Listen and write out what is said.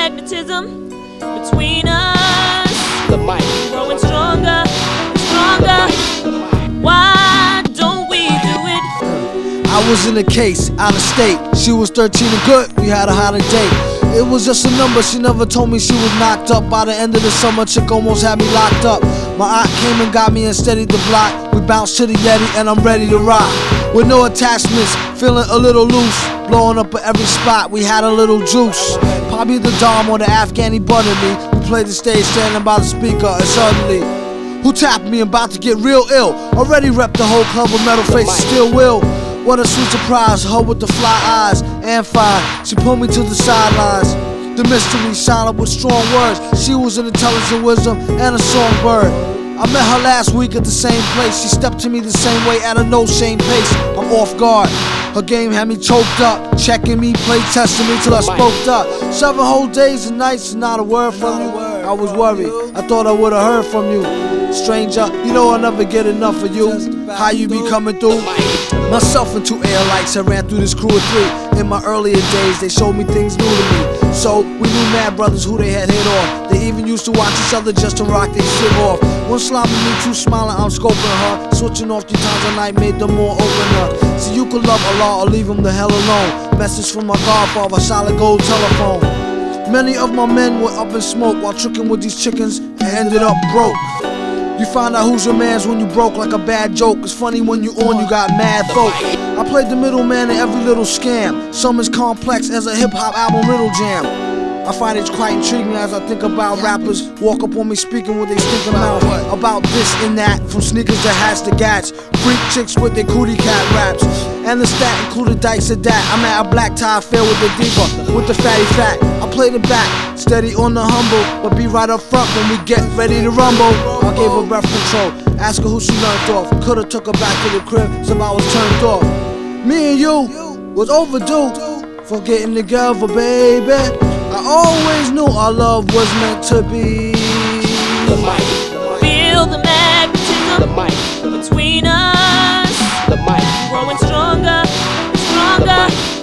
magnetism between us. The mic. Growing stronger, stronger. Why don't we do it? I was in a case, out of state. She was 13 and good, we had a holiday. It was just a number, she never told me she was knocked up. By the end of the summer, chick almost had me locked up. My aunt came and got me and steadied the block. We bounced to the Yeti and I'm ready to rock. With no attachments, feeling a little loose. Blowing up at every spot, we had a little juice. Probably the Dom or the Afghani buttered me. We played the stage standing by the speaker and suddenly who tapped me, about to get real ill. Already repped the whole club with metal faces, still will. What a sweet surprise, her with the fly eyes and fine. She pulled me to the sidelines. The mystery silent with strong words. She was an intelligent wisdom and a songbird. I met her last week at the same place. She stepped to me the same way at a no shame pace. I'm off guard. Her game had me choked up, checking me, play testing me till I spoke up. 7 whole days and nights and not a word from you. I was worried, I thought I would've heard from you. Stranger, you know I'll never get enough of you. How you be coming through? Myself and 2 air lights, I ran through this crew of 3. In my earlier days, they showed me things new to me. So we knew mad brothers who they had hit off. They even used to watch each other just to rock their shit off. One slopping me, 2 smiling, I'm scoping her. Switching off 3 times a night made them more opener. So you could love Allah or leave him the hell alone. Message from my godfather, solid gold telephone. Many of my men were up in smoke while tricking with these chickens and ended up broke. You find out who's your mans when you broke like a bad joke. It's funny when you on, you got mad folk. I played the middleman in every little scam. Some as complex as a hip-hop album Riddle Jam. I find it quite intriguing as I think about rappers walk up on me speaking with their stinking mouth about this and that, from sneakers to hats to gats. Freak chicks with their cootie cat raps. And the stat included dikes at that. I'm at a black tie fair with the diva, with the fatty fat. I play the back, steady on the humble, but be right up front when we get ready to rumble. I gave her breath control, ask her who she learned off. Coulda took her back to the crib, so I was turned off. Me and you was overdue for getting together, baby. I always knew our love was meant to be. The mic. Feel the magnetism The mic. between us. The mic. Growing stronger, stronger.